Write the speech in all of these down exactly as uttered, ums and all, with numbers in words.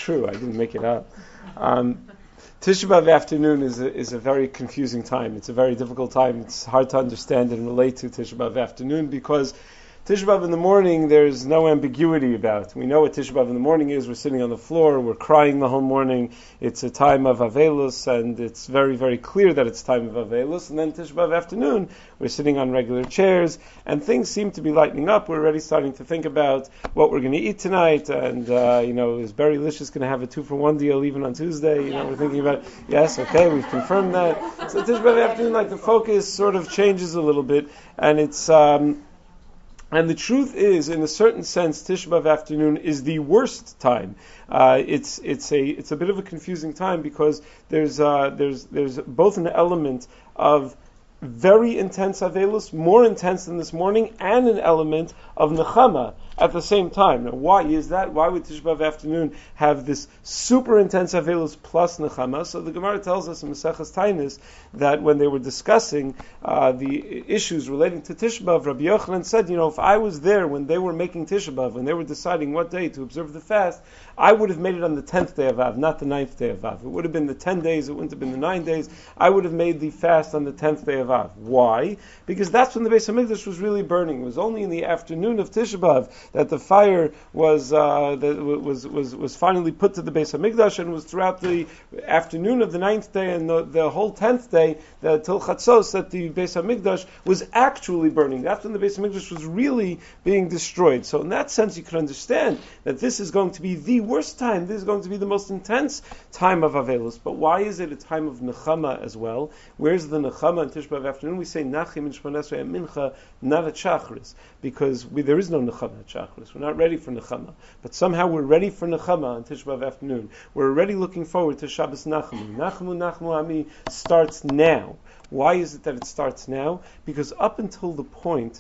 true. I didn't make it up. Um, Tisha B'Av afternoon is a, is a very confusing time. It's a very difficult time. It's hard to understand and relate to Tisha B'Av afternoon because Tisha B'Av in the morning, there's no ambiguity about. We know what Tisha B'Av in the morning is. We're sitting on the floor. We're crying the whole morning. It's a time of Avelus, and it's very, very clear that it's time of Avelus. And then Tisha B'Av afternoon, we're sitting on regular chairs, and things seem to be lightening up. We're already starting to think about what we're going to eat tonight, and, uh, you know, is Berry Licious going to have a two-for-one deal even on Tuesday? You know, we're thinking about, yes, okay, we've confirmed that. So Tisha B'Av afternoon, like, the focus sort of changes a little bit, and it's... Um, And the truth is, in a certain sense, Tisha B'Av afternoon is the worst time. Uh, it's it's a it's a bit of a confusing time because there's uh, there's there's both an element of very intense avelus, more intense than this morning, and an element of nechama at the same time. Now, why is that? Why would Tisha B'Av afternoon have this super intense avelus plus nechama? So the Gemara tells us in Maseches Tainis that when they were discussing uh, the issues relating to Tisha B'Av, Rabbi Yochanan said, you know, if I was there when they were making Tisha B'Av, when they were deciding what day to observe the fast, I would have made it on the tenth day of Av, not the ninth day of Av. It would have been the ten days, it wouldn't have been the nine days. I would have made the fast on the tenth day of Av. Why? Because that's when the Beis HaMikdash was really burning. It was only in the afternoon of Tisha B'Av that the fire was uh, that was was was finally put to the Beis HaMikdash, and was throughout the afternoon of the ninth day and the, the whole tenth day, the till Chatzos, that the Beis HaMikdash was actually burning. That's when the Beis HaMikdash was really being destroyed. So in that sense, you can understand that this is going to be the worst time. This is going to be the most intense time of Avelus. But why is it a time of Nechama as well? Where's the Nechama in Tisha B'Av afternoon? We say Nachim in Shemona Esrei at Mincha, not at Shachris, because we, there is no Nechama at Shachris. We're not ready for Nechama. But somehow we're ready for Nechama on Tisha B'Av afternoon. We're already looking forward to Shabbos Nachamu. Nachamu, Nachamu Ami starts now. Why is it that it starts now? Because up until the point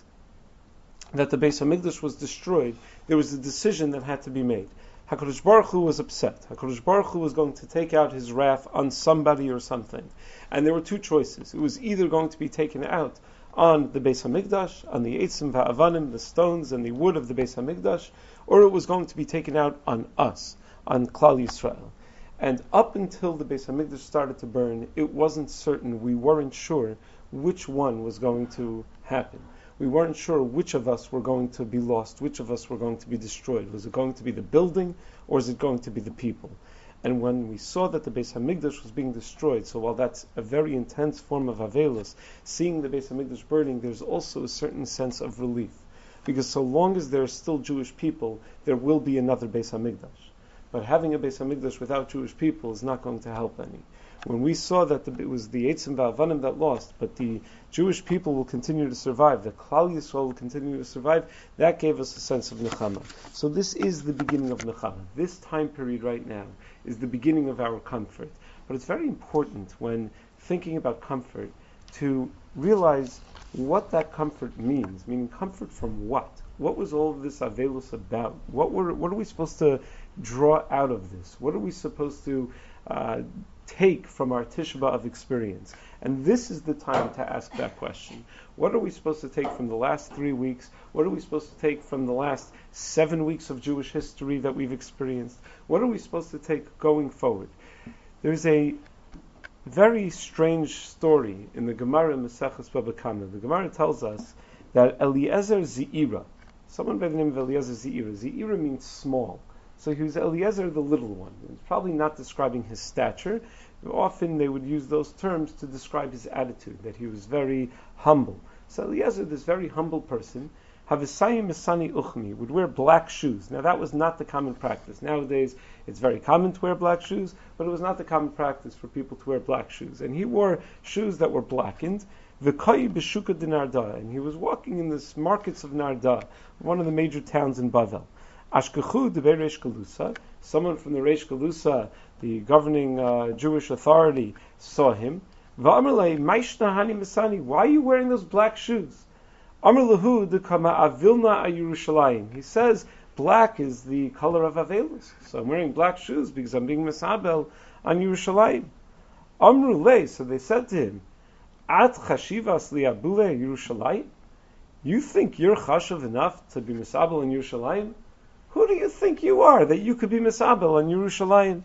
that the Beis HaMikdash was destroyed, there was a decision that had to be made. HaKadosh Baruch Hu was upset. HaKadosh Baruch Hu was going to take out his wrath on somebody or something. And there were two choices. It was either going to be taken out on the Beis HaMikdash, on the Eitzim Va'avanim, the stones and the wood of the Beis HaMikdash, or it was going to be taken out on us, on Klal Yisrael. And up until the Beis HaMikdash started to burn, it wasn't certain, we weren't sure which one was going to happen. We weren't sure which of us were going to be lost, which of us were going to be destroyed. Was it going to be the building, or is it going to be the people? And when we saw that the Beis HaMikdash was being destroyed, so while that's a very intense form of Avelus, seeing the Beis HaMikdash burning, there's also a certain sense of relief. Because so long as there are still Jewish people, there will be another Beis HaMikdash. But having a Beis HaMikdash without Jewish people is not going to help any. When we saw that the, it was the Eitzim Va'avanim that lost, but the Jewish people will continue to survive, the Klal Yisrael will continue to survive, that gave us a sense of Nechama. So this is the beginning of Nechama. This time period right now is the beginning of our comfort. But it's very important when thinking about comfort to realize what that comfort means. Meaning comfort from what? What was all of this Avelus about? What were what are we supposed to draw out of this? What are we supposed to uh, take from our Tisha B'Av experience? And this is the time to ask that question. What are we supposed to take from the last three weeks? What are we supposed to take from the last seven weeks of Jewish history that we've experienced? What are we supposed to take going forward? There's a very strange story in the Gemara in Maseches Baba Kama. The Gemara tells us that Eliezer Ze'ira, someone by the name of Eliezer Ze'ira, Ze'ira means small. So he was Eliezer the little one. It's probably not describing his stature. Often they would use those terms to describe his attitude, that he was very humble. So Eliezer, this very humble person, Havisayim Misani Uchmi, would wear black shoes. Now that was not the common practice. Nowadays it's very common to wear black shoes, but it was not the common practice for people to wear black shoes. And he wore shoes that were blackened. V'kai b'shuka de Narda, and he was walking in the markets of Narda, one of the major towns in Bavel. Ashkechu de Reish Galusa, someone from the Reish Galusa, the governing uh, Jewish authority, saw him. V'amarlei Maishna Hani Misani, why are you wearing those black shoes? Amar lahu de Kama Avilna Yerushalayim. He says black is the color of Avelus, so I'm wearing black shoes because I'm being misabel on Yerushalayim. Amru lei, so they said to him, At chashivas liabule Yerushalayim? You think you're chashav enough to be misabel in Yerushalayim? Who do you think you are that you could be misabel on Yerushalayim?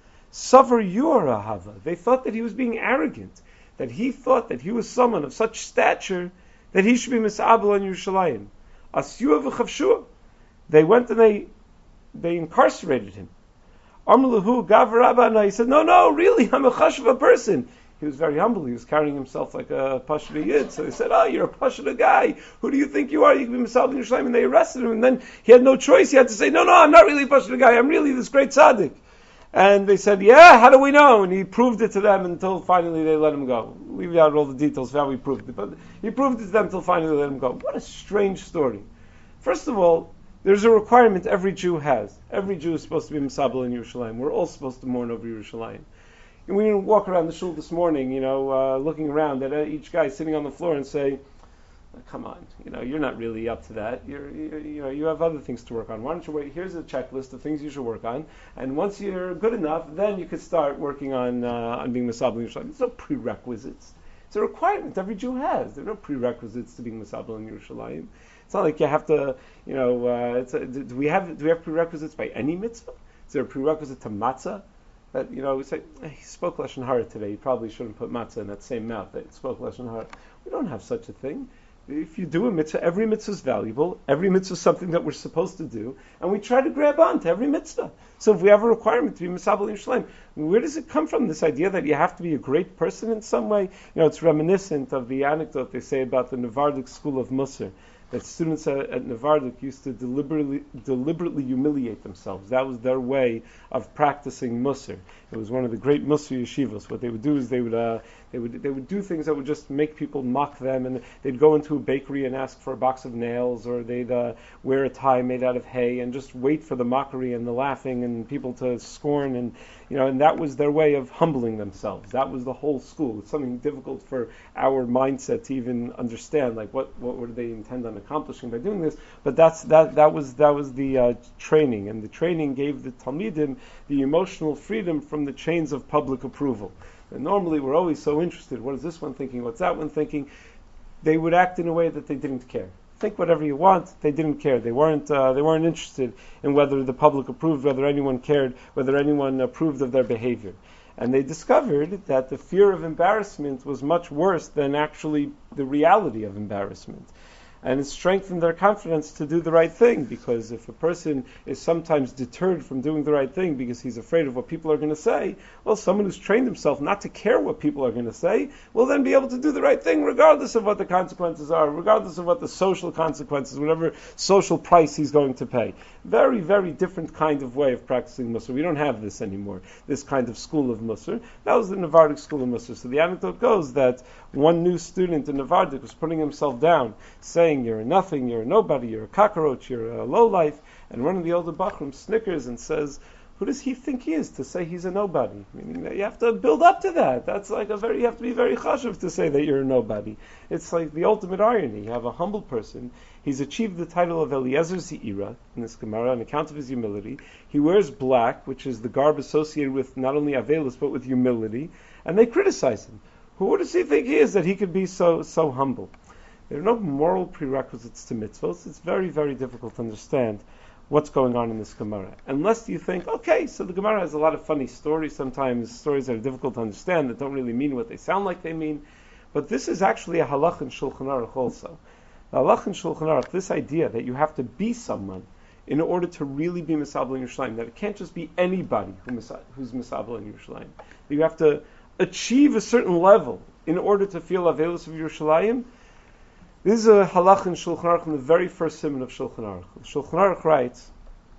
Savar your ahava. They thought that he was being arrogant, that he thought that he was someone of such stature that he should be misabel on Yerushalayim. Asyua v'chavshua. They went and they they incarcerated him. Amrulahu gav Rabba. He said, no, no, really, I'm a chashva person. He was very humble. He was carrying himself like a Pashta Yid. So they said, oh, you're a Pashta guy. Who do you think you are? You can be Misabel in Yerushalayim. And they arrested him. And then he had no choice. He had to say, no, no, I'm not really a Pashta guy. I'm really this great tzaddik. And they said, yeah, how do we know? And he proved it to them until finally they let him go. Leave out all the details of how he proved it. But he proved it to them until finally they let him go. What a strange story. First of all, there's a requirement every Jew has. Every Jew is supposed to be Misabel in Yerushalayim. We're all supposed to mourn over Yerushalayim. And we didn't walk around the shul this morning, you know, uh, looking around at each guy sitting on the floor and say, come on, you know, you're not really up to that. You're, you, you know, you have other things to work on. Why don't you wait? Here's a checklist of things you should work on. And once you're good enough, then you could start working on uh, on being Misabel in Yerushalayim. There's no prerequisites. It's a requirement every Jew has. There are no prerequisites to being Misabel in Yerushalayim. It's not like you have to, you know, uh, it's a, do we have do we have prerequisites by any mitzvah? Is there a prerequisite to matzah? That, you know, we say, hey, he spoke Lashon Hara today, he probably shouldn't put matzah in that same mouth that he spoke Lashon Hara. We don't have such a thing. If you do a mitzvah, every mitzvah is valuable, every mitzvah is something that we're supposed to do, and we try to grab on to every mitzvah. So if we have a requirement to be Misabel in Yerushalayim, where does it come from, this idea that you have to be a great person in some way? You know, it's reminiscent of the anecdote they say about the Navardic school of Musar, that students at, at Navardic used to deliberately deliberately humiliate themselves. That was their way of practicing Musar. It was one of the great Musar yeshivas. What they would do is they would uh, they would they would do things that would just make people mock them, and they'd go into a bakery and ask for a box of nails, or they'd uh, wear a tie made out of hay and just wait for the mockery and the laughing and people to scorn, and you know, and that was their way of humbling themselves. That was the whole school. It's something difficult for our mindset to even understand, like what what would they intend on accomplishing by doing this, but that's that that was that was the uh, training, and the training gave the Talmidim the emotional freedom from the chains of public approval. And normally we're always so interested, what is this one thinking, what's that one thinking? They would act in a way that they didn't care. Think whatever you want, they didn't care. They weren't uh, they weren't interested in whether the public approved, whether anyone cared, whether anyone approved of their behavior. And they discovered that the fear of embarrassment was much worse than actually the reality of embarrassment. And it strengthened their confidence to do the right thing, because if a person is sometimes deterred from doing the right thing because he's afraid of what people are going to say, well, someone who's trained himself not to care what people are going to say will then be able to do the right thing regardless of what the consequences are, regardless of what the social consequences, whatever social price he's going to pay. Very, very different kind of way of practicing Musar. We don't have this anymore, this kind of school of Musar. That was the Navardic school of Musar. So the anecdote goes that one new student in Navardic was putting himself down, saying, you're a nothing, you're a nobody, you're a cockroach, you're a lowlife, and one of the older Bachrim snickers and says, who does he think he is to say he's a nobody? Meaning that you have to build up to that. That's like a very, you have to be very chashuv to say that you're a nobody. It's like the ultimate irony. You have a humble person, he's achieved the title of Eliezer Ze'ira in this Gemara on account of his humility. He wears black, which is the garb associated with not only Avelus, but with humility, and they criticize him. Who does he think he is that he could be so so humble? There are no moral prerequisites to mitzvahs. It's very, very difficult to understand what's going on in this Gemara. Unless you think, okay, so the Gemara has a lot of funny stories, sometimes stories that are difficult to understand, that don't really mean what they sound like they mean. But this is actually a halach in Shulchan Aruch also. The halach in Shulchan Aruch, this idea that you have to be someone in order to really be Misabel in Yerushalayim, that it can't just be anybody who misa- who's Misabel in Yerushalayim. That you have to achieve a certain level in order to feel Avelus of Yerushalayim. This is a halach in Shulchan Aruch, in the very first siman of Shulchan Aruch. Shulchan Aruch writes,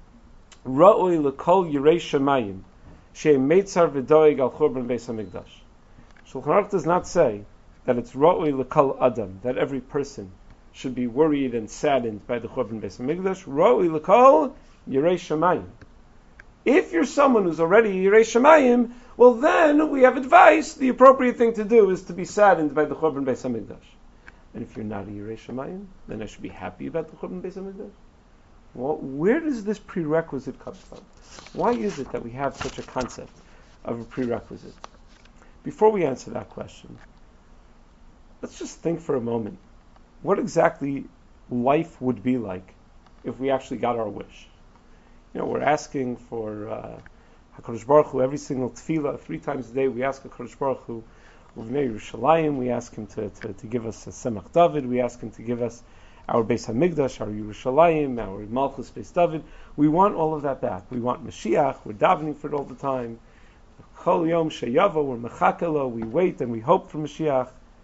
Ra'oi lekol yirei shemayim, she'em meitzar v'doeg al churban beis hamikdash. Shulchan Aruch does not say that it's Ra'oi lekol adam, that every person should be worried and saddened by the churban beis hamikdash. Ra'oi lekol yirei shemayim. If you're someone who's already yirei shemayim, well then we have advice, the appropriate thing to do is to be saddened by the churban beis hamikdash. And if you're not a Yirei Shamayim, then I should be happy about the Churban Beis Hamikdash. Well, where does this prerequisite come from? Why is it that we have such a concept of a prerequisite? Before we answer that question, let's just think for a moment what exactly life would be like if we actually got our wish. You know, we're asking for uh, HaKadosh Baruch Hu every single tefillah, three times a day. We ask HaKadosh Baruch Hu, Uvnei Yerushalayim. We ask him to, to, to give us a Semach David. We ask him to give us our Beis Hamikdash, our Yerushalayim, our Malchus Beis David. We want all of that back. We want Mashiach. We're davening for it all the time. Chol Yom Sheyavo, we're mechakelo. We wait and we hope for Mashiach.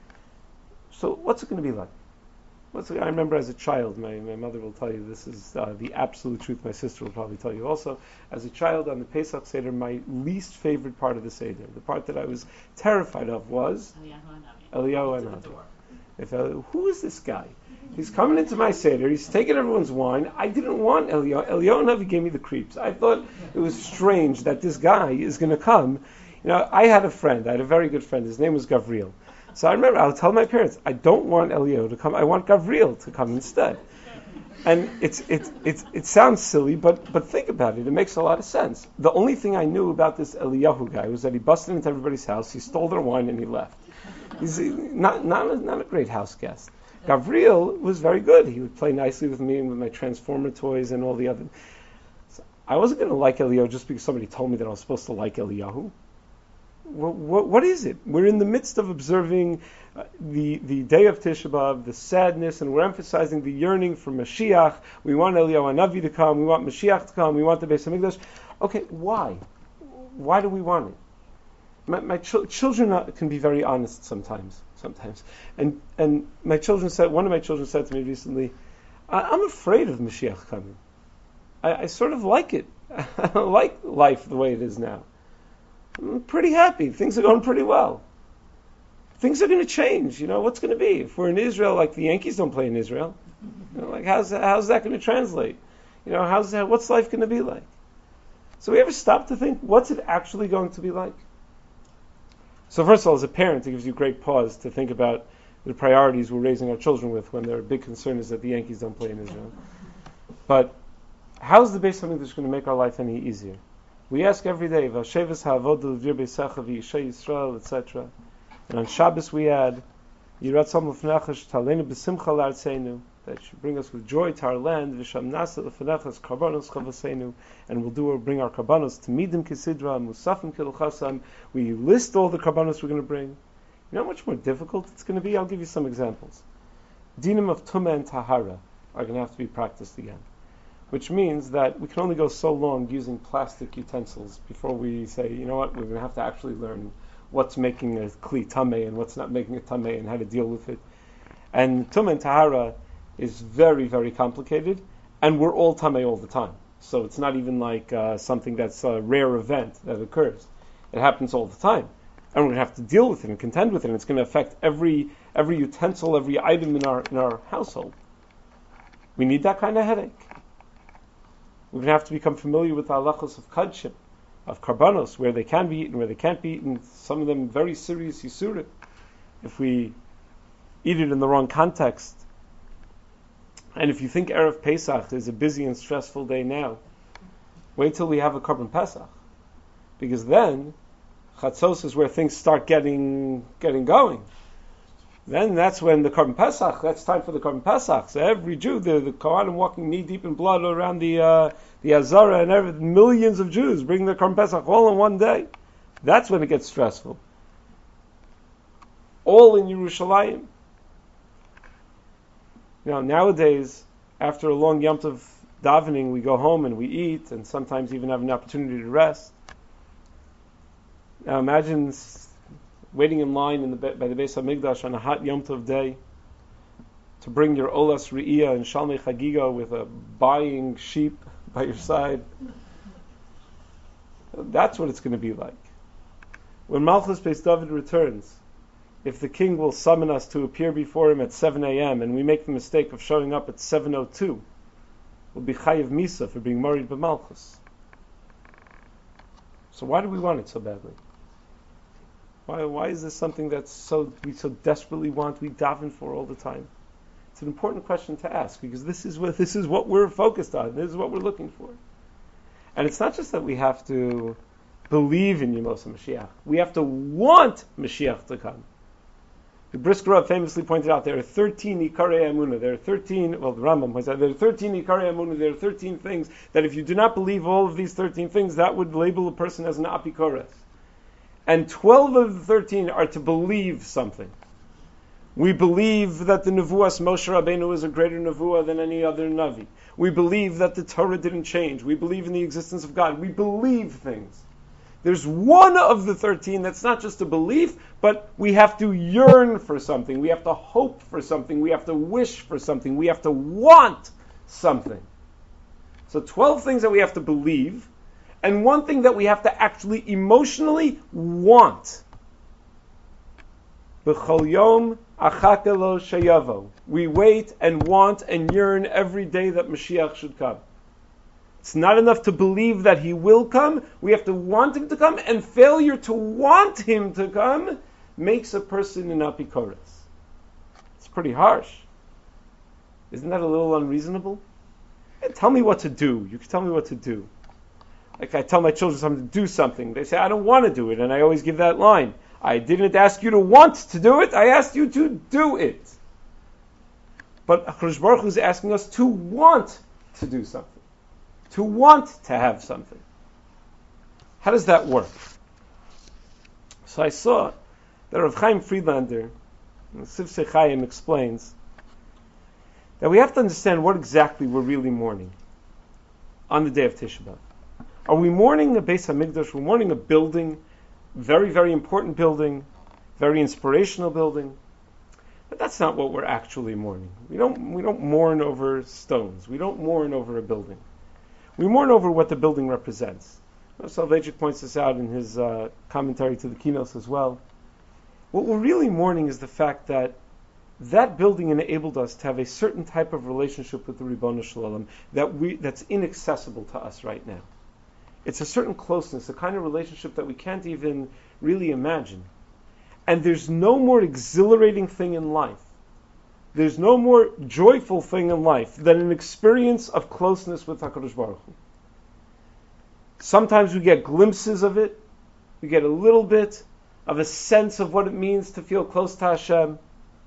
So, what's it going to be like? What's it, I remember as a child, my, my mother will tell you this is uh, the absolute truth. My sister will probably tell you also. As a child on the Pesach Seder, my least favorite part of the Seder, the part that I was terrified of, was Eliyahu Hanavi. If uh, who is this guy? He's coming into my Seder. He's taking everyone's wine. I didn't want Eliyahu. Eliyahu Hanavi gave me the creeps. I thought it was strange that this guy is going to come. You know, I had a friend. I had a very good friend. His name was Gavriel. So I remember, I would tell my parents, I don't want Eliyahu to come. I want Gavriel to come instead. And it's it's it's it sounds silly, but but think about it. It makes a lot of sense. The only thing I knew about this Eliyahu guy was that he busted into everybody's house, he stole their wine, and he left. He's not not a, not a great house guest. Gavriel was very good. He would play nicely with me and with my Transformer toys and all the other. So I wasn't going to like Eliyahu just because somebody told me that I was supposed to like Eliyahu. What, what, what is it? We're in the midst of observing uh, the the day of Tisha B'Av, the sadness, and we're emphasizing the yearning for Mashiach. We want Eliyahu Hanavi to come. We want Mashiach to come. We want the Beis Hamikdash. Okay, why? Why do we want it? My, my ch- children are, can be very honest sometimes. Sometimes, and and my children said. One of my children said to me recently, I, "I'm afraid of Mashiach coming. I, I sort of like it. I like life the way it is now. I'm pretty happy. Things are going pretty well. Things are going to change. You know, what's going to be? If we're in Israel, like the Yankees don't play in Israel, you know, like how's how's that going to translate? You know, how's that, what's life going to be like? So we ever stop to think, what's it actually going to be like? So first of all, as a parent, it gives you great pause to think about the priorities we're raising our children with when their big concern is that the Yankees don't play in Israel. But how's the Beis Hamikdash going to make our life any easier? We ask every day, V'asheves ha'avodah l'vir beisecha v'yishay Yisrael, et cetera. And on Shabbos we add, Yiratzam l'fnecha sh'talenu b'simcha l'artzeinu, that should bring us with joy to our land, V'sham nasa l'fnecha karbanos chavaseinu, and we'll do or bring our karbanos to midim kisidra, musafim kilchasam. We list all the karbanos we're going to bring. You know how much more difficult it's going to be? I'll give you some examples. Dinim of tumah and tahara are going to have to be practiced again. Which means that we can only go so long using plastic utensils before we say, you know what, we're going to have to actually learn what's making a kli tameh and what's not making a tameh and how to deal with it. And tumah and tahara is very, very complicated, and we're all tameh all the time. So it's not even like uh, something that's a rare event that occurs. It happens all the time. And we're going to have to deal with it and contend with it, and it's going to affect every every utensil, every item in our in our household. We need that kind of headache. We're going to have to become familiar with the halachos of kadship, of karbanos, where they can be eaten, where they can't be eaten. Some of them very serious yisurim. If we eat it in the wrong context. And if you think Erev Pesach is a busy and stressful day now, wait till we have a Korban Pesach. Because then, Chatzos is where things start getting getting going. Then that's when the Korban Pesach, that's time for the Korban Pesach. So every Jew, the, the Kohanim walking knee deep in blood around the uh, the Azara, and every, millions of Jews bring their Korban Pesach all in one day. That's when it gets stressful. All in Yerushalayim. You know, nowadays, after a long Yom Tov davening, we go home and we eat, and sometimes even have an opportunity to rest. Now imagine waiting in line in the, by the Beis Hamikdash on a hot Yom Tov day to bring your Olas Re'iyah and Shalmei Chagiga with a buying sheep by your side. That's what it's going to be like. When Malchus Beis David returns, if the king will summon us to appear before him at seven a.m. and we make the mistake of showing up at seven oh two, we'll be chayiv misa for being married by Malchus. So why do we want it so badly? Why, why is this something that's so we so desperately want, we daven for all the time? It's an important question to ask, because this is what this is what we're focused on. This is what we're looking for. And it's not just that we have to believe in Yemos HaMashiach. We have to want Mashiach to come. The Brisker Rav famously pointed out there are thirteen Ikarei Emunah. There are thirteen, well, the Rambam points out, there are thirteen Ikarei Emunah. There are thirteen things that if you do not believe all of these thirteen things, that would label a person as an Apikoros. And twelve of the thirteen are to believe something. We believe that the Nevuas Moshe Rabbeinu is a greater Nevuah than any other Navi. We believe that the Torah didn't change. We believe in the existence of God. We believe things. There's one of the thirteen that's not just a belief, but we have to yearn for something. We have to hope for something. We have to wish for something. We have to want something. So twelve things that we have to believe, and one thing that we have to actually emotionally want. B'chol yom achakelo sheyavo. We wait and want and yearn every day that Mashiach should come. It's not enough to believe that he will come. We have to want him to come, and failure to want him to come makes a person an apikoros. It's pretty harsh. Isn't that a little unreasonable? Hey, tell me what to do. You can tell me what to do. Like I tell my children something to do something. They say, I don't want to do it, and I always give that line. I didn't ask you to want to do it, I asked you to do it. But HaKadosh Baruch Hu is asking us to want to do something. To want to have something. How does that work? So I saw that Rav Chaim Friedlander, in Sifsei Chaim, explains that we have to understand what exactly we're really mourning on the day of Tisha B'Av. Are we mourning a Beis HaMikdash? We're mourning a building, very, very important building, very inspirational building. But that's not what we're actually mourning. We don't, we don't mourn over stones. We don't mourn over a building. We mourn over what the building represents. Soloveitchik points this out in his uh, commentary to the keynotes as well. What we're really mourning is the fact that that building enabled us to have a certain type of relationship with the Ribono Shel Olam that we, that's inaccessible to us right now. It's a certain closeness, a kind of relationship that we can't even really imagine. And there's no more exhilarating thing in life. There's no more joyful thing in life than an experience of closeness with HaKadosh Baruch Hu. Sometimes we get glimpses of it. We get a little bit of a sense of what it means to feel close to Hashem.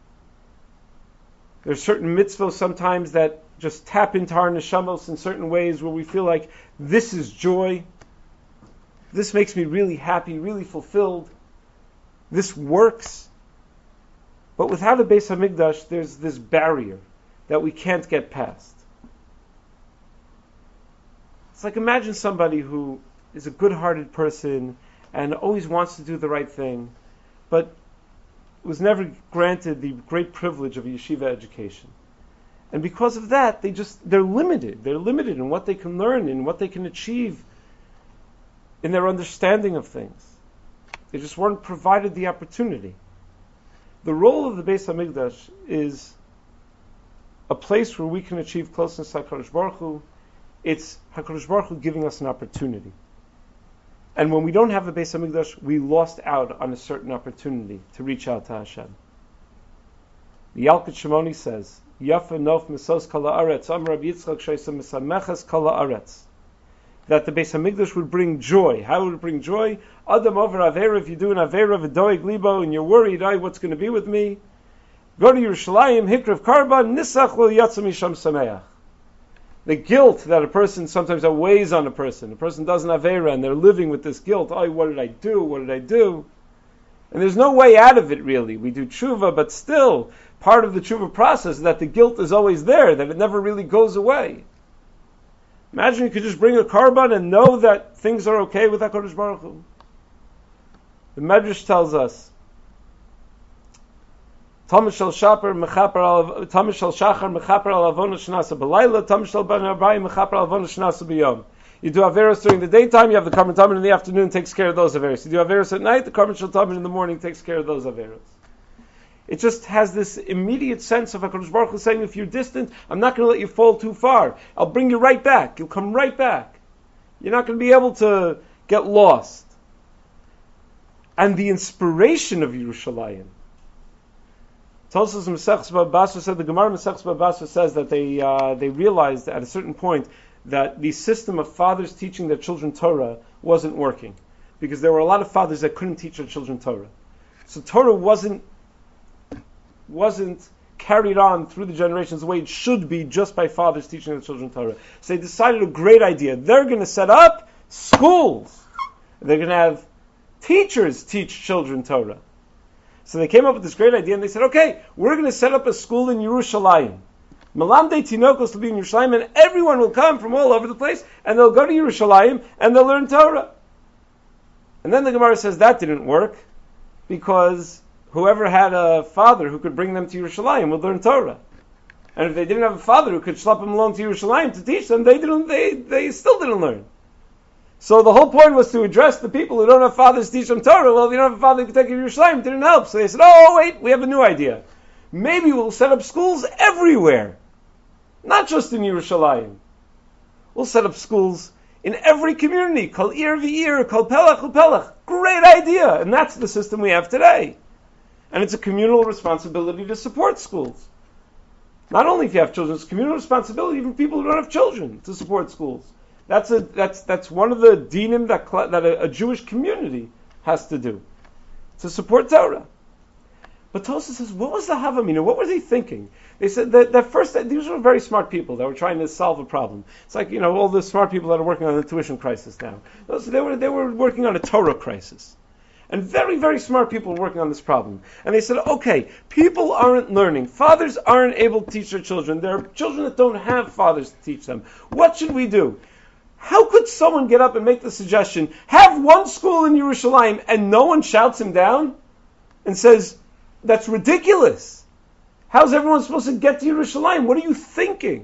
There's certain mitzvahs sometimes that just tap into our neshamos in certain ways where we feel like this is joy. This makes me really happy, really fulfilled. This works. But without a Beis HaMikdash, there's this barrier that we can't get past. It's like imagine somebody who is a good-hearted person and always wants to do the right thing, but was never granted the great privilege of a yeshiva education. And because of that, they just, they're limited. They're limited in what they can learn and what they can achieve in their understanding of things. They just weren't provided the opportunity. The role of the Beis HaMikdash is a place where we can achieve closeness to HaKadosh Baruch Hu. It's HaKadosh Baruch Hu giving us an opportunity. And when we don't have a Beis HaMikdash, we lost out on a certain opportunity to reach out to Hashem. The Yalkut Shimoni says, Yafa nof misos kol haaretz, Amar Rabbi Yitzchak sheisa misameches kol haaretz. That the Beis HaMikdash would bring joy. How would it bring joy? Adam over Avera, if you do an Avera v'doeg libo, and you're worried, oh, what's going to be with me? Go to Yerushalayim, hikrav karban, nisach lo yatzam misham sameach. The guilt that a person sometimes weighs on a person. A person does an Avera, and they're living with this guilt. Oh, what did I do? What did I do? And there's no way out of it, really. We do tshuva, but still, part of the tshuva process is that the guilt is always there, that it never really goes away. Imagine you could just bring a karban and know that things are okay with HaKadosh Baruch Hu. The Medrash tells us, Tamid shel shaper mechaper al Tamid shel shachar mechaper al avona shnasa b'layla, Tamid shel ben arbaim mechaper al avona shnasa b'yom. You do averos during the daytime, you have the karban tamid in the afternoon, takes care of those averos. You do averos at night, the karban shel tamid in the morning takes care of those averos. It just has this immediate sense of HaKadosh Baruch Hu saying, if you're distant, I'm not going to let you fall too far. I'll bring you right back. You'll come right back. You're not going to be able to get lost. And the inspiration of Yerushalayim. Tosfos Mesechus Bava Basra said, the Gemara Mesechus Bava Basra says that they uh, they realized at a certain point that the system of fathers teaching their children Torah wasn't working. Because there were a lot of fathers that couldn't teach their children Torah. So Torah wasn't wasn't carried on through the generations the way it should be just by fathers teaching their children Torah. So they decided a great idea. They're going to set up schools. They're going to have teachers teach children Torah. So they came up with this great idea and they said, okay, we're going to set up a school in Yerushalayim. Malamdei Tinokos will be in Yerushalayim, and everyone will come from all over the place and they'll go to Yerushalayim and they'll learn Torah. And then the Gemara says that didn't work because whoever had a father who could bring them to Yerushalayim would learn Torah. And if they didn't have a father who could schlep them along to Yerushalayim to teach them, they didn't. They, they still didn't learn. So the whole point was to address the people who don't have fathers to teach them Torah. Well, if you don't have a father who can take you to Yerushalayim, it didn't help. So they said, oh, wait, we have a new idea. Maybe we'll set up schools everywhere. Not just in Yerushalayim. We'll set up schools in every community. Kol ir v'ir, kol pelach u'pelach. Great idea. And that's the system we have today. And it's a communal responsibility to support schools. Not only if you have children, it's a communal responsibility even for people who don't have children to support schools. That's a that's that's one of the dinim that that a, a Jewish community has to do to support Torah. But Tosfos says, what was the Havamina? What were they thinking? They said that, that first, these were very smart people that were trying to solve a problem. It's like, you know, all the smart people that are working on the tuition crisis now. Those, they were they were working on a Torah crisis. And very, very smart people were working on this problem. And they said, okay, people aren't learning. Fathers aren't able to teach their children. There are children that don't have fathers to teach them. What should we do? How could someone get up and make the suggestion, have one school in Yerushalayim, and no one shouts him down and says, that's ridiculous. How's everyone supposed to get to Yerushalayim? What are you thinking?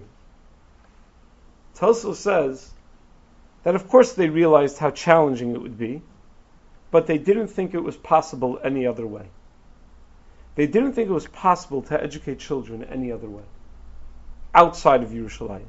Tosfos says that of course they realized how challenging it would be, but they didn't think it was possible any other way. They didn't think it was possible to educate children any other way, outside of Yerushalayim.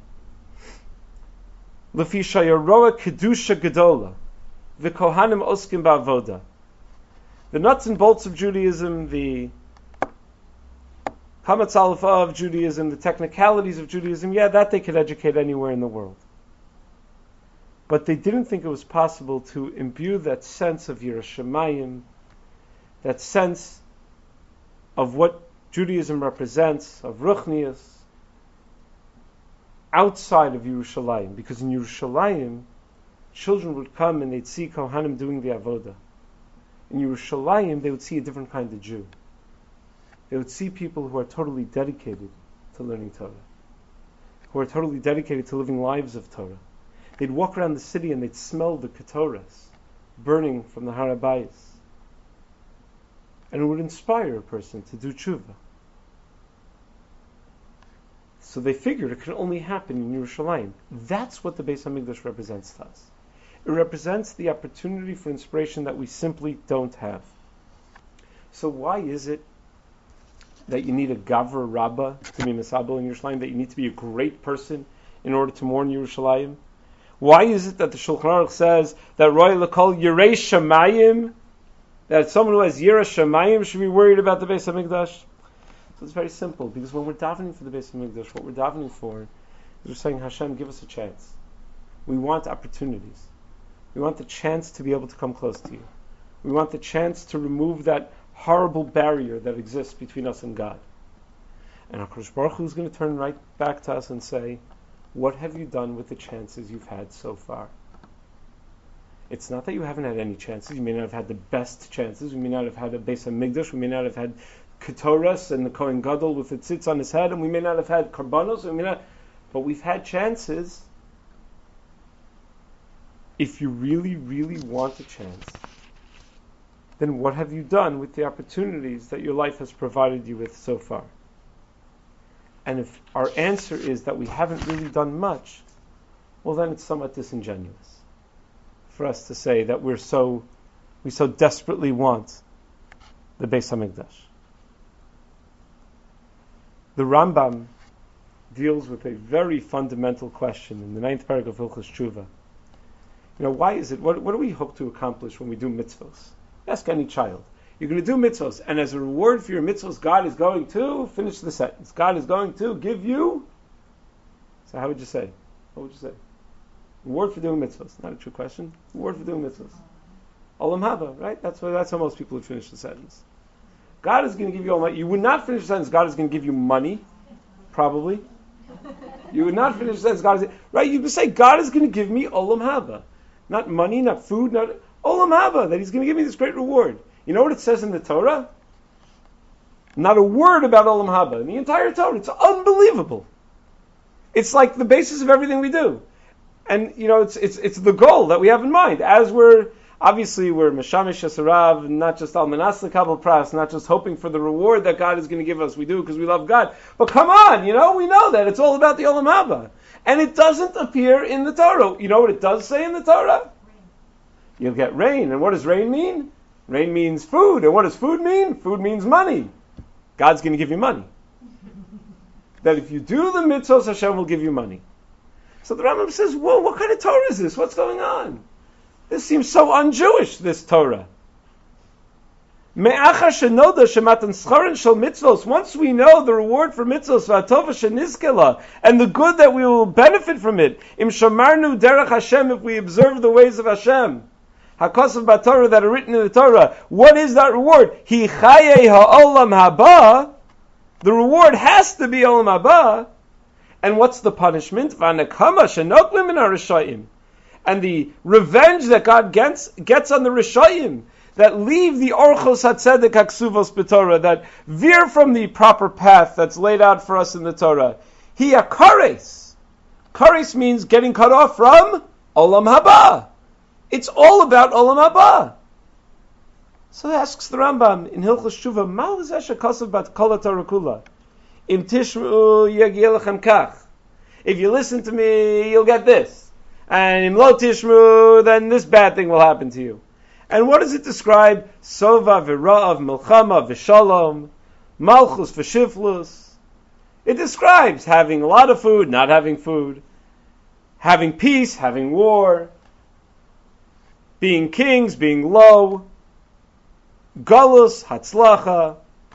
Lefi shayaroa kedusha gedola, the kohanim oskim ba'avoda. The nuts and bolts of Judaism, the Hametz Alpha of Judaism, the technicalities of Judaism, yeah, that they could educate anywhere in the world. But they didn't think it was possible to imbue that sense of Yiras Shamayim, that sense of what Judaism represents, of Ruchnius, outside of Yerushalayim. Because in Yerushalayim, children would come and they'd see Kohanim doing the Avodah. In Yerushalayim, they would see a different kind of Jew. They would see people who are totally dedicated to learning Torah, who are totally dedicated to living lives of Torah. They'd walk around the city and they'd smell the Ketoras burning from the Har HaBayis. And it would inspire a person to do tshuva. So they figured it could only happen in Yerushalayim. That's what the Beis HaMikdash represents to us. It represents the opportunity for inspiration that we simply don't have. So why is it that you need a Gavra Rabbah to be Misabel in Yerushalayim, that you need to be a great person in order to mourn Yerushalayim? Why is it that the Shulchan Aruch says that Roy L'Kol Yirei Shamayim, that someone who has Yiras Shamayim should be worried about the Beis HaMikdash? So it's very simple, because when we're davening for the Beis HaMikdash, what we're davening for is we're saying, Hashem, give us a chance. We want opportunities. We want the chance to be able to come close to you. We want the chance to remove that horrible barrier that exists between us and God. And HaKadosh Baruch Hu is going to turn right back to us and say, what have you done with the chances you've had so far? It's not that you haven't had any chances. You may not have had the best chances. We may not have had a Beis HaMikdash. We may not have had Ketoras and the Kohen Gadol with the tzitz on his head. And we may not have had Karbanos. We may not, but we've had chances. If you really, really want a chance, then what have you done with the opportunities that your life has provided you with so far? And if our answer is that we haven't really done much, well then it's somewhat disingenuous for us to say that we're so, we so desperately want the Beis HaMikdash. The Rambam deals with a very fundamental question in the ninth paragraph of Hilchos Tshuva. You know, why is it, what, what do we hope to accomplish when we do mitzvos? Ask any child. You're going to do mitzvos, and as a reward for your mitzvos, God is going to, finish the sentence, God is going to give you, so how would you say? What would you say? Reward for doing mitzvos. Not a true question. Reward for doing mitzvos. Olam haba, right? That's, what, that's how most people would finish the sentence. God is going to give you all money. You would not finish the sentence, God is going to give you money, probably. You would not finish the sentence, God is, right? You would say, God is going to give me olam haba. Not money, not food, not olam haba, that He's going to give me this great reward. You know what it says in the Torah? Not a word about olam haba in the entire Torah. It's unbelievable. It's like the basis of everything we do. And, you know, it's it's it's the goal that we have in mind. As we're, obviously, we're Meshamish Yasarav, not just Al Manas L'Kabel Pras, not just hoping for the reward that God is going to give us. We do because we love God. But come on, you know, we know that. It's all about the Olam Haba. And it doesn't appear in the Torah. You know what it does say in the Torah? You'll get rain. And what does rain mean? Rain means food. And what does food mean? Food means money. God's going to give you money. That if you do the mitzvahs, Hashem will give you money. So the Rambam says, whoa, what kind of Torah is this? What's going on? This seems so un-Jewish, this Torah. Once we know the reward for mitzvahs, and the good that we will benefit from it, if we observe the ways of Hashem, Hakosav B'Torah that are written in the Torah, what is that reward? Hi chaye ha'olam haba. The reward has to be olam haba. And what's the punishment? V'anakama shenoklim min harishayim. And the revenge that God gets, gets on the Rishayim, that leave the Orchos HaTzedek HaKsuvos B'Torah, that veer from the proper path that's laid out for us in the Torah. He a kares. Kares means getting cut off from olam haba. It's all about olam haba. So asks the Rambam in Hilchos Shuvah, Ma l'zeh shekasav bat kol haTorah kula? Im tishma'u yagiel lechem kach. If you listen to me, you'll get this. And im lo tishmu, then this bad thing will happen to you. And what does it describe? Sova v'ra'av milchama v'shalom, malchus v'shiflus. It describes having a lot of food, not having food, having peace, having war, being kings, being low, galus, hatzlacha.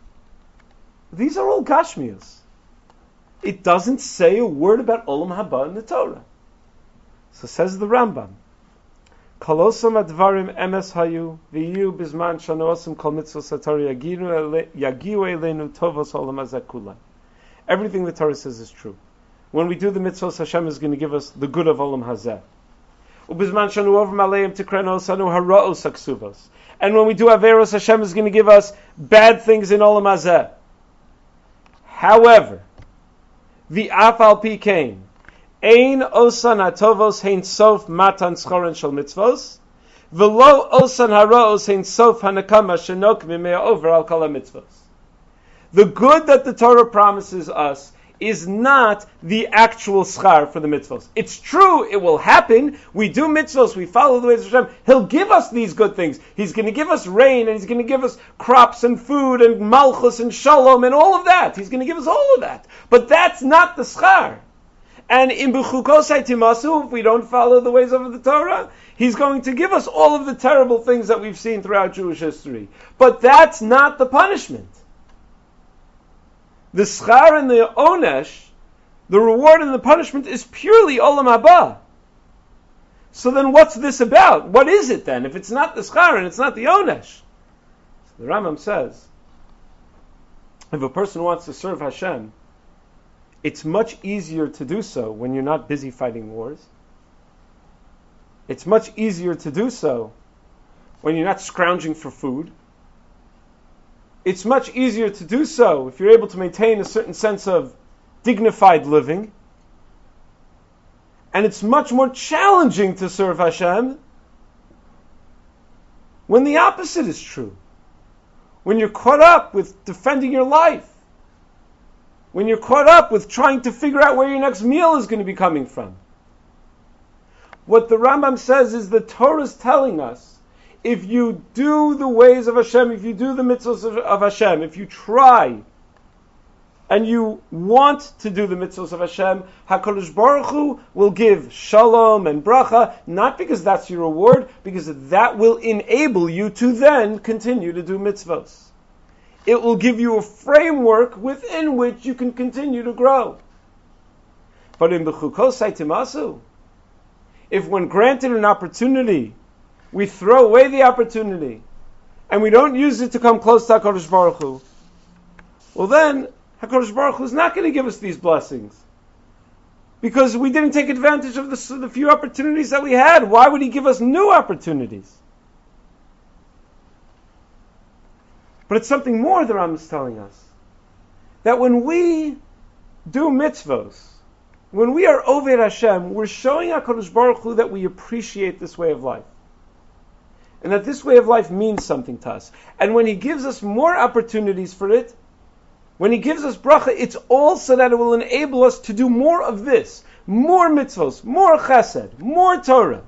These are all gashmias. It doesn't say a word about olam haba in the Torah. So says the Rambam, Kolosam advarim emes hayu v'yu bizman shanosim kol mitzvos haTorah yagiu eleinu tovos olam hazeh kula. Everything the Torah says is true. When we do the mitzvos, Hashem is going to give us the good of olam hazeh. Ubizman shanu over maleim tikrenos anu haraos haksuvos. And when we do averos, Hashem is going to give us bad things in olam hazeh. However, the afal pi came. Ein osan hatovos hein sof matan schoren shel mitzvos, v'lo osan haraos hein sof hanakama shenok mimei over al kol mitzvos. The good that the Torah promises us is not the actual schar for the mitzvos. It's true, it will happen. We do mitzvos, we follow the ways of Hashem. He'll give us these good things. He's going to give us rain, and He's going to give us crops and food and malchus and shalom and all of that. He's going to give us all of that. But that's not the schar. And in B'chukosai Timasu, if we don't follow the ways of the Torah, He's going to give us all of the terrible things that we've seen throughout Jewish history. But that's not the punishment. The schar and the onesh, the reward and the punishment, is purely olam haba. So then what's this about? What is it then, if it's not the schar and it's not the onesh? So the Rambam says, if a person wants to serve Hashem, it's much easier to do so when you're not busy fighting wars. It's much easier to do so when you're not scrounging for food. It's much easier to do so if you're able to maintain a certain sense of dignified living. And it's much more challenging to serve Hashem when the opposite is true. When you're caught up with defending your life. When you're caught up with trying to figure out where your next meal is going to be coming from. What the Rambam says is the Torah is telling us, if you do the ways of Hashem, if you do the mitzvahs of, of Hashem, if you try and you want to do the mitzvahs of Hashem, HaKadosh Baruch Hu will give shalom and bracha, not because that's your reward, because that will enable you to then continue to do mitzvahs. It will give you a framework within which you can continue to grow. But in B'chukosai Timasu, if when granted an opportunity, we throw away the opportunity, and we don't use it to come close to HaKadosh Baruch Hu, well then, HaKadosh Baruch Hu is not going to give us these blessings. Because we didn't take advantage of the, the few opportunities that we had. Why would He give us new opportunities? But it's something more that Ram is telling us. That when we do mitzvos, when we are Oved Hashem, we're showing HaKadosh Baruch Hu that we appreciate this way of life. And that this way of life means something to us. And when He gives us more opportunities for it, when He gives us bracha, it's all so that it will enable us to do more of this. More mitzvos, more chesed, more Torah.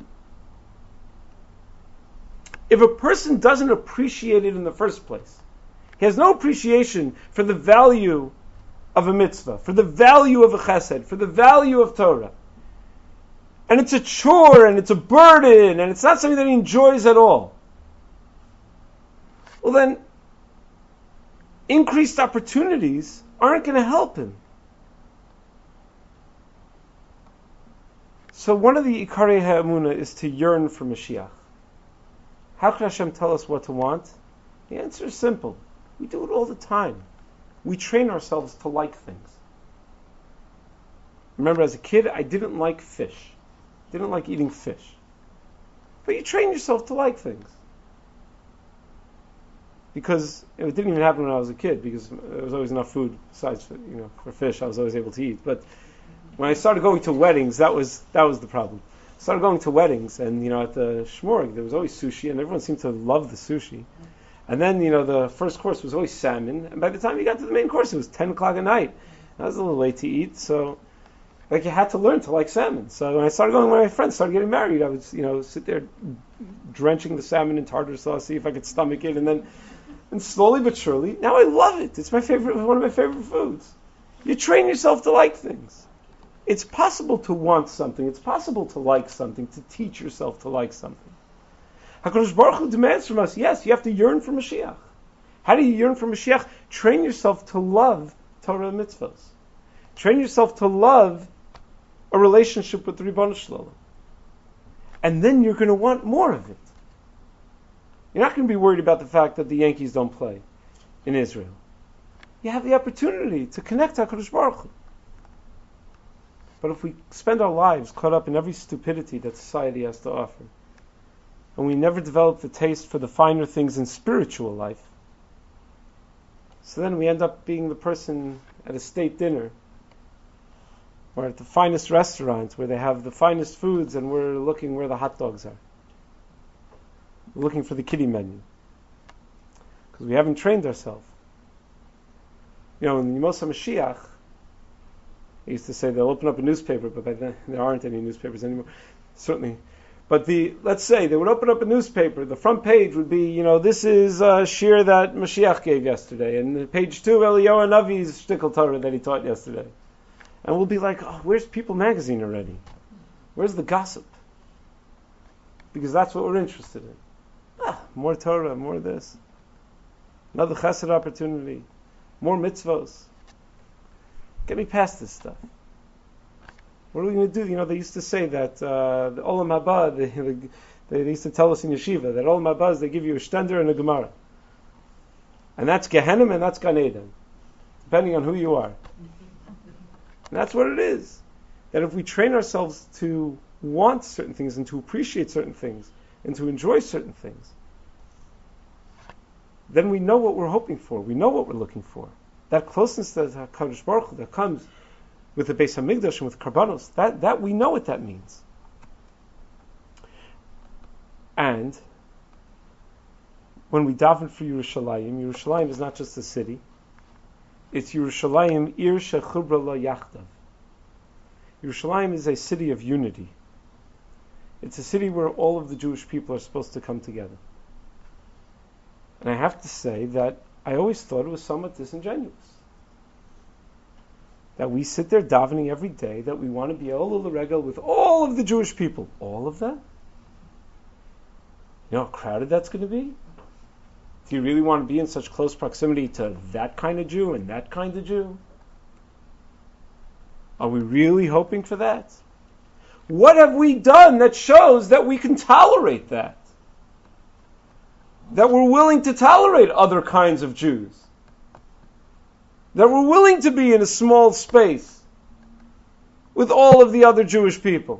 If a person doesn't appreciate it in the first place, he has no appreciation for the value of a mitzvah, for the value of a chesed, for the value of Torah. And it's a chore, and it's a burden, and it's not something that he enjoys at all. Well then, increased opportunities aren't going to help him. So one of the Ikarei HaEmunah is to yearn for Mashiach. How can Hashem tell us what to want? The answer is simple. We do it all the time. We train ourselves to like things. Remember, as a kid, I didn't like fish. Didn't like eating fish. But you train yourself to like things. Because it didn't even happen when I was a kid, because there was always enough food besides for, you know, for fish I was always able to eat. But when I started going to weddings, that was that was the problem. I started going to weddings, and you know, at the shmorg there was always sushi, and everyone seemed to love the sushi. And then, you know, the first course was always salmon, and by the time you got to the main course, it was ten o'clock at night. I was a little late to eat, so like you had to learn to like salmon. So when I started going, when my friends started getting married, I would, you know, sit there drenching the salmon in tartar sauce, see if I could stomach it, and then, and slowly but surely, now I love it. It's my favorite, one of my favorite foods. You train yourself to like things. It's possible to want something. It's possible to like something, to teach yourself to like something. HaKadosh Baruch Hu demands from us, yes, you have to yearn for Mashiach. How do you yearn for Mashiach? Train yourself to love Torah and mitzvahs. Train yourself to love a relationship with the Ribono Shel Olam. And then you're going to want more of it. You're not going to be worried about the fact that the Yankees don't play in Israel. You have the opportunity to connect to HaKadosh Baruch Hu. But if we spend our lives caught up in every stupidity that society has to offer, and we never develop the taste for the finer things in spiritual life, so then we end up being the person at a state dinner, or at the finest restaurants where they have the finest foods, and we're looking where the hot dogs are. We're looking for the kiddie menu. Because we haven't trained ourselves. You know, in Yemos HaMashiach, I used to say they'll open up a newspaper, but by then there aren't any newspapers anymore. Certainly. But the let's say they would open up a newspaper. The front page would be, you know, this is a shir that Mashiach gave yesterday, and page two, Eliyahu Navi's shtickle Torah that he taught yesterday. And we'll be like, oh, where's People Magazine already? Where's the gossip? Because that's what we're interested in. Ah, more Torah, more this. Another chesed opportunity. More mitzvos. Get me past this stuff. What are we going to do? You know, they used to say that uh, the Olam Haba, they, they, they used to tell us in yeshiva that Olam Haba is they give you a shtender and a Gemara. And that's Gehenim and that's Gan Eden, depending on who you are. And that's what it is. That if we train ourselves to want certain things and to appreciate certain things and to enjoy certain things, then we know what we're hoping for. We know what we're looking for. That closeness to HaKadosh Baruch Hu that comes with the Beis HaMikdash and with Karbanos, that, that we know what that means. And when we daven for Yerushalayim, Yerushalayim is not just a city. It's Yerushalayim, Ir Shechubra La Yachdav. Yerushalayim is a city of unity. It's a city where all of the Jewish people are supposed to come together. And I have to say that I always thought it was somewhat disingenuous. That we sit there davening every day, that we want to be Ol Regel with all of the Jewish people. All of them? You know how crowded that's going to be? Do you really want to be in such close proximity to that kind of Jew and that kind of Jew? Are we really hoping for that? What have we done that shows that we can tolerate that? that we're willing to tolerate other kinds of Jews, that we're willing to be in a small space with all of the other Jewish people.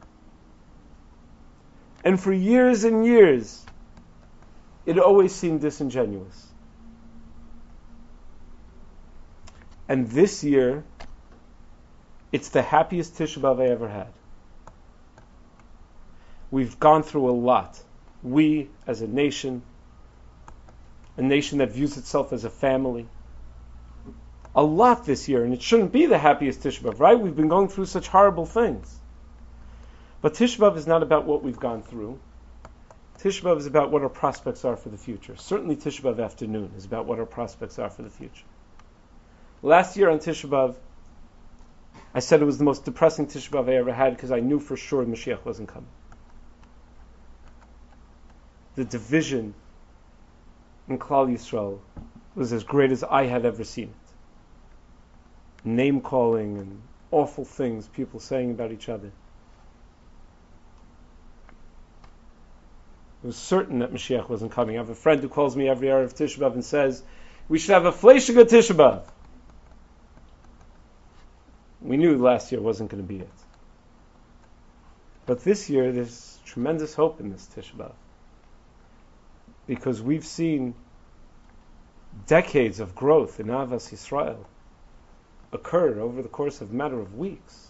And for years and years, it always seemed disingenuous. And this year, it's the happiest Tisha B'Av I ever had. We've gone through a lot. We, as a nation, a nation that views itself as a family, a lot this year, and it shouldn't be the happiest Tisha B'Av, right? We've been going through such horrible things. But Tisha B'Av is not about what we've gone through. Tisha B'Av is about what our prospects are for the future. Certainly Tisha B'Av afternoon is about what our prospects are for the future. Last year on Tisha B'Av, I said it was the most depressing Tisha B'Av I ever had because I knew for sure Mashiach wasn't coming. The division in Klal Yisrael was as great as I had ever seen it. Name calling and awful things people saying about each other. It was certain that Mashiach wasn't coming. I have a friend who calls me every hour of Tisha B'Av and says, we should have a Fleishiga Tisha B'Av. We knew last year wasn't going to be it. But this year, there's tremendous hope in this Tisha B'Av. Because we've seen decades of growth in Avas Yisrael occur over the course of a matter of weeks.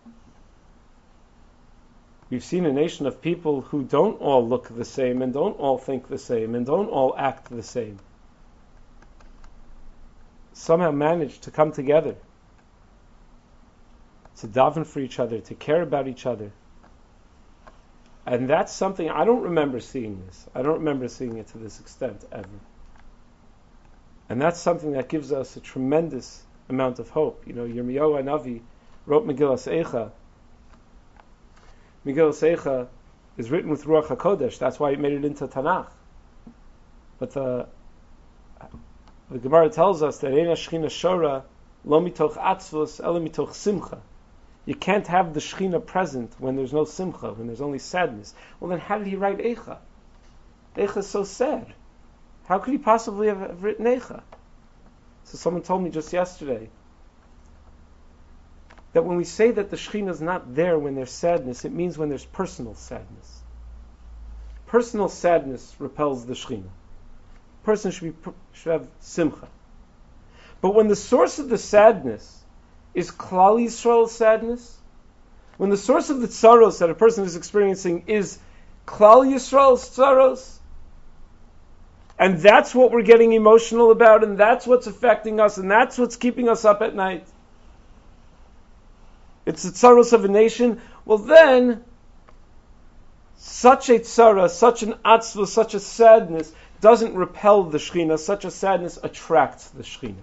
We've seen a nation of people who don't all look the same and don't all think the same and don't all act the same. Somehow managed to come together, to daven for each other, to care about each other. And that's something, I don't remember seeing this. I don't remember seeing it to this extent ever. And that's something that gives us a tremendous amount of hope. You know, Yirmiyahu Hanavi wrote Megillas Eicha. Megillas Eicha is written with Ruach HaKodesh. That's why it made it into Tanakh. But the, the Gemara tells us that Eina Shechina Shora lo mitoch atzvus elo mitoch simcha. You can't have the Shechina present when there's no simcha, when there's only sadness. Well, then how did he write Eicha? Eicha is so sad. How could he possibly have, have written Eicha? So someone told me just yesterday that when we say that the Shechina is not there when there's sadness, it means when there's personal sadness. Personal sadness repels the Shechina. A person should, be, should have simcha. But when the source of the sadness is Klal Yisrael's sadness, when the source of the tsaros that a person is experiencing is Klal Yisrael's tsaros, and that's what we're getting emotional about, and that's what's affecting us, and that's what's keeping us up at night, it's the tsaros of a nation, well then, such a tzara, such an atzva, such a sadness doesn't repel the Shechina, such a sadness attracts the Shechina.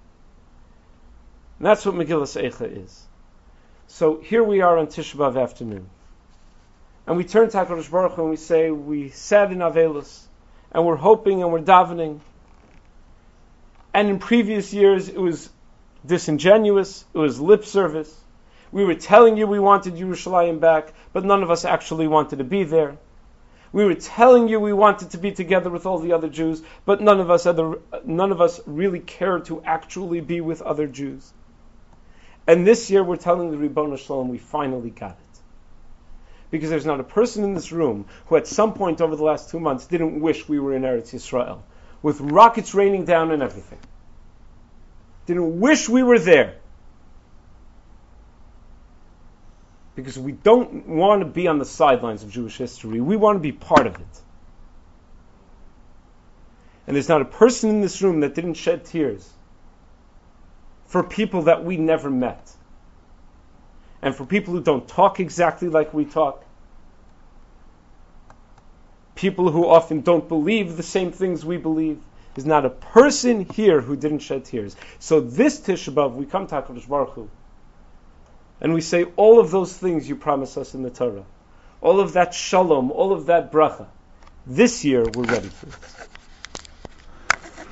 And that's what Megillas Eicha is. So here we are on Tisha B'Av afternoon. And we turn to HaKadosh Baruch Hu and we say, we sat in Avelos, and we're hoping and we're davening. And in previous years it was disingenuous, it was lip service. We were telling you we wanted Yerushalayim back, but none of us actually wanted to be there. We were telling you we wanted to be together with all the other Jews, but none of us other, none of us really cared to actually be with other Jews. And this year we're telling the Ribbono Shalom we finally got it. Because there's not a person in this room who at some point over the last two months didn't wish we were in Eretz Yisrael, with rockets raining down and everything. Didn't wish we were there. Because we don't want to be on the sidelines of Jewish history. We want to be part of it. And there's not a person in this room that didn't shed tears for people that we never met. And for people who don't talk exactly like we talk. People who often don't believe the same things we believe. There's not a person here who didn't shed tears. So this Tisha B'Av, we come to HaKadosh Baruch Hu, and we say all of those things you promise us in the Torah. All of that shalom, all of that bracha. This year we're ready for it.